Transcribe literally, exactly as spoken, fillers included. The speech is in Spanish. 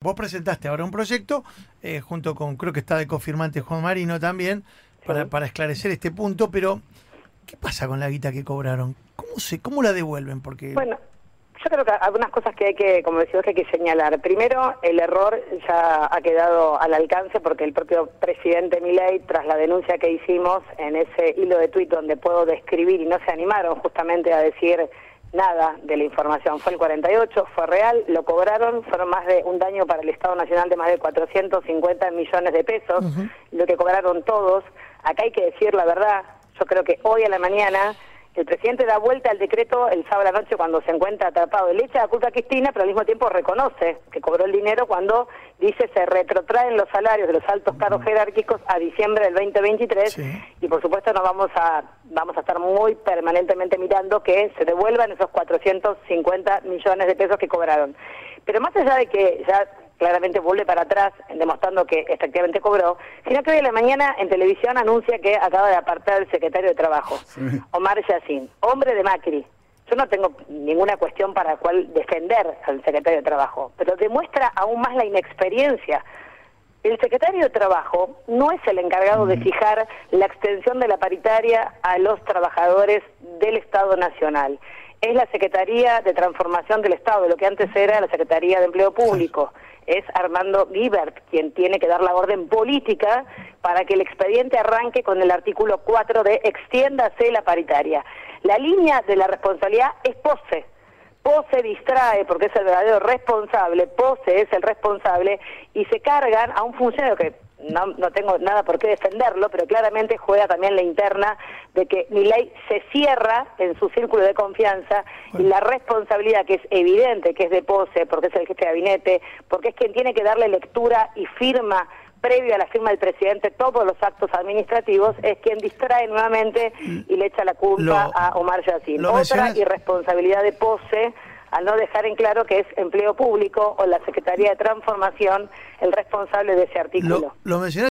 vos presentaste ahora un proyecto, eh, junto con, creo que está de cofirmante Juan Marino también, para, Sí. para esclarecer este punto, pero ¿qué pasa con la guita que cobraron? ¿Cómo se, cómo la devuelven? Porque Bueno, yo creo que algunas cosas que hay que, como decís, que hay que señalar. Primero, el error ya ha quedado al alcance porque el propio presidente Milei, tras la denuncia que hicimos en ese hilo de tuit donde puedo describir y no se animaron justamente a decir nada de la información. Fue el cuarenta y ocho, fue real, lo cobraron, fueron más de un daño para el Estado Nacional de más de cuatrocientos cincuenta millones de pesos, uh-huh. Lo que cobraron todos. Acá hay que decir la verdad. Yo creo que hoy a la mañana el presidente da vuelta al decreto el sábado a la noche cuando se encuentra atrapado. Le echa la culpa a Cristina, pero al mismo tiempo reconoce que cobró el dinero cuando dice se retrotraen los salarios de los altos cargos jerárquicos a diciembre del veinte veintitrés, sí. Y por supuesto nos vamos a vamos a estar muy permanentemente mirando que se devuelvan esos cuatrocientos cincuenta millones de pesos que cobraron. Pero más allá de que ya claramente vuelve para atrás, demostrando que efectivamente cobró, sino que hoy a la mañana en televisión anuncia que acaba de apartar el secretario de Trabajo, sí. Omar Yassin, hombre de Macri. Yo no tengo ninguna cuestión para cual defender al secretario de Trabajo, pero demuestra aún más la inexperiencia. El secretario de Trabajo no es el encargado de fijar la extensión de la paritaria a los trabajadores del Estado Nacional. Es la Secretaría de Transformación del Estado, de lo que antes era la Secretaría de Empleo Público. Es Armando Guibert quien tiene que dar la orden política para que el expediente arranque con el artículo cuatro de extiéndase la paritaria. La línea de la responsabilidad es Pose. Pose distrae porque es el verdadero responsable, Pose es el responsable y se cargan a un funcionario que no, no tengo nada por qué defenderlo, pero claramente juega también la interna de que Milei se cierra en su círculo de confianza y la responsabilidad que es evidente que es de Pose, porque es el jefe de gabinete, porque es quien tiene que darle lectura y firma previo a la firma del presidente todos los actos administrativos, es quien distrae nuevamente y le echa la culpa lo, a Omar Yassin. Otra mencionas... irresponsabilidad de Pose al no dejar en claro que es empleo público o la Secretaría de Transformación el responsable de ese artículo. Lo, lo mencionas